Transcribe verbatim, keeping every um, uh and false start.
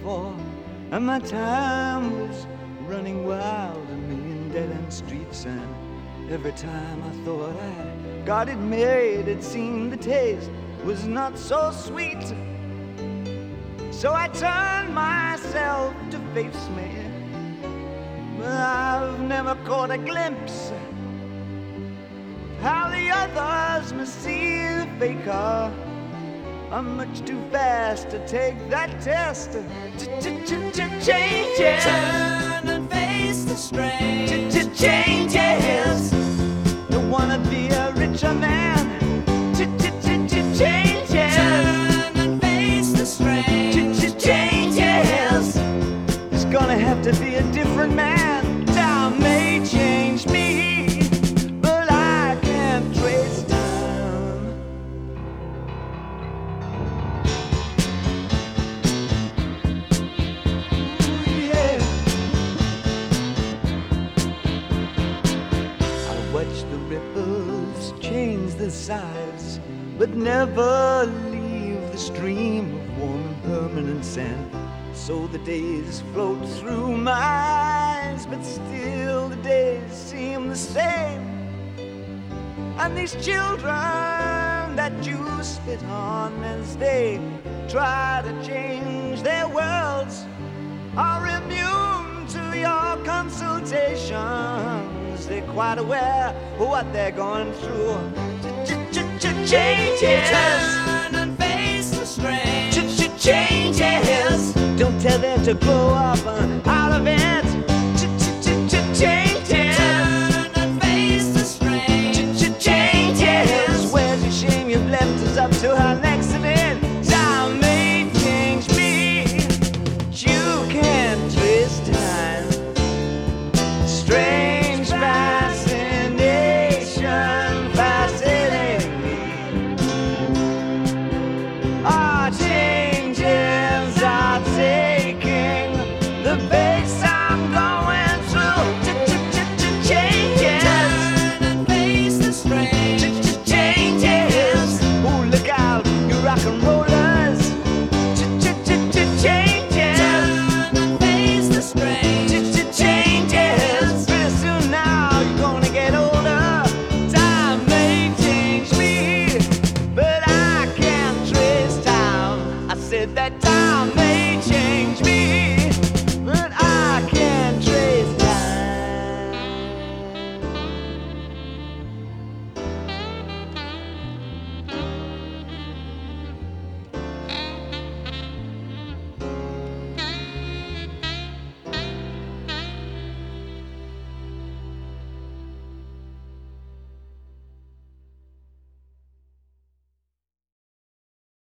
before, and my time was running wild, a million dead-end streets, and every time I thought I got it made, it seemed the taste was not so sweet. So I turned myself to face me, but I've never caught a glimpse how the others must see the faker. I'm much too fast to take that test. Changes. Turn and face the strain. Changes. Don't wanna be a richer man. Changes. Turn and face the strain. Changes. There's gonna have to be a different man. Time may change me, but I can't trace time. Ooh, yeah. I watch the ripples change the size, but never leave the stream of warm and permanent sand. So the days float through my eyes, but still the days seem the same. And these children that you spit on as they try to change their worlds are immune to your consultations. They're quite aware of what they're going through. Changes. Turn and face the strain. Changes. Don't tell them to grow up out of it.